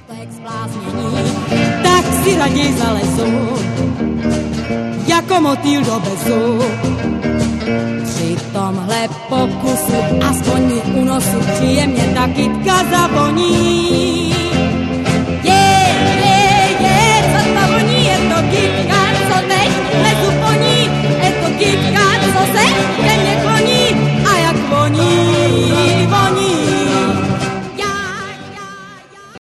Tak si raději zalezu, jako motýl do bezu. Při tomhle pokusu aspoň mi u nosu příjemně ta kytka zavoní.